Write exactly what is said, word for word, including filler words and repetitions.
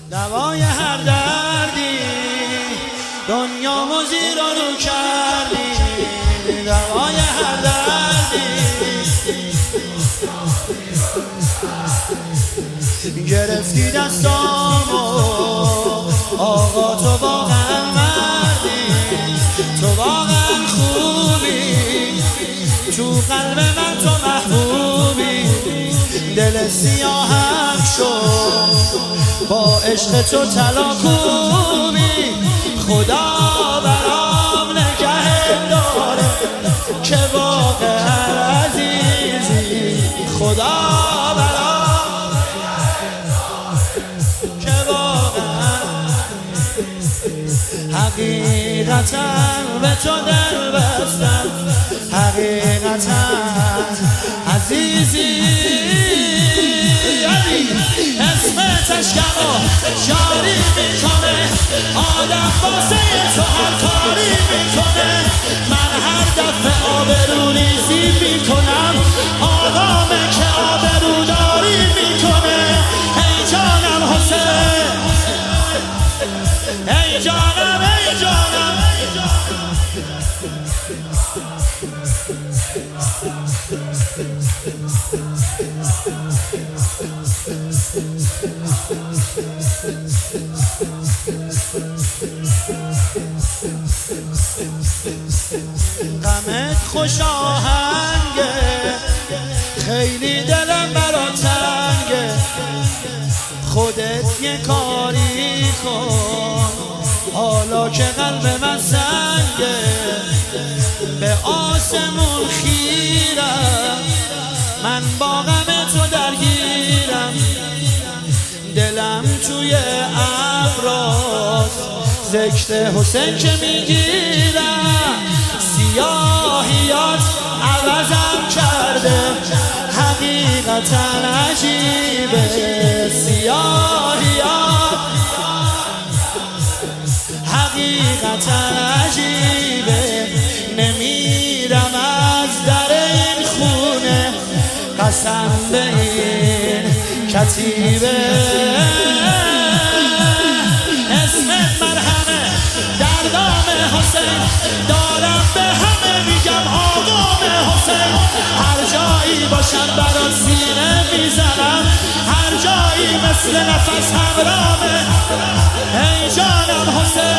دوای هر دردی دنیا مزیر رو کردی، دوای هر دردی گرفتی دستامو آقا، تو واقعا مردی، تو واقعا خوبی، تو قلب من تو محبوبی، دل سیاهم شد با عشق تو طلا کوبی، خدا برام نگه داره که واقعا عزیزی، خدا برام که واقعا حقیقتا به تو دل بستم، حقیقتا عزیزی، اسمتش کما جاری میکنه، آدم واسه تو هر کاری میکنه، من هر دفعه آبروریزی میکنم، آقامه که آبروداری میکنه، ای جانم حسین، ای جانم، ای جانم، غمت خوش آهنگه، خیلی دلم برا تنگه، خودت یه کاری کن حالا که قلب من سنگه، به آسمون خیرم من با غم تو درگیرم، دلم توی ابراز ذکر حسین که میگیرم، سیاهیات عوضم کرده حقیقتا عجیبه، سیاهیات حقیقتا عجیبه، نمیرم از در این خونه قسم به این کتیبه، اسمت مرهمه در نام حسین، دارم به همه میگم آقام حسین، هر جایی باشم برات سینه میزنم، هر جایی مثل نفس همرامه، ای جانم حسین.